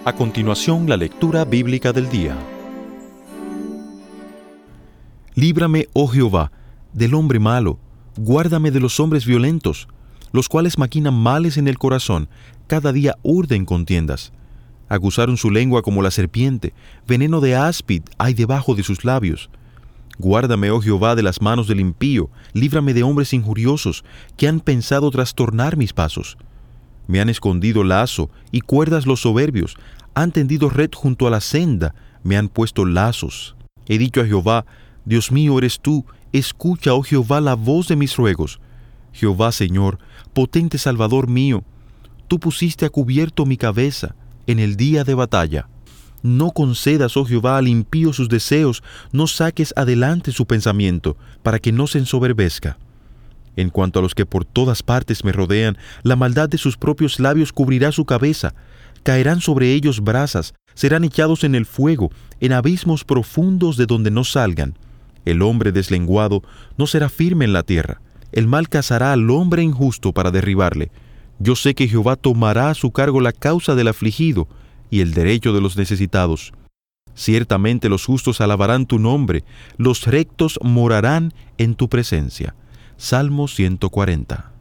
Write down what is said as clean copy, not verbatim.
A continuación, la lectura bíblica del día. Líbrame, oh Jehová, del hombre malo, guárdame de los hombres violentos, los cuales maquinan males en el corazón, cada día urden contiendas. Aguzaron su lengua como la serpiente, veneno de áspid hay debajo de sus labios. Guárdame, oh Jehová, de las manos del impío, líbrame de hombres injuriosos, que han pensado trastornar mis pasos. Me han escondido lazo y cuerdas los soberbios, han tendido red junto a la senda, me han puesto lazos. He dicho a Jehová, Dios mío eres tú, escucha, oh Jehová, la voz de mis ruegos. Jehová, Señor, potente Salvador mío, tú pusiste a cubierto mi cabeza en el día de batalla. No concedas, oh Jehová, al impío sus deseos, no saques adelante su pensamiento, para que no se ensoberbezca. En cuanto a los que por todas partes me rodean, la maldad de sus propios labios cubrirá su cabeza. Caerán sobre ellos brasas, serán echados en el fuego, en abismos profundos de donde no salgan. El hombre deslenguado no será firme en la tierra. El mal cazará al hombre injusto para derribarle. Yo sé que Jehová tomará a su cargo la causa del afligido y el derecho de los necesitados. Ciertamente los justos alabarán tu nombre, los rectos morarán en tu presencia. Salmo 140.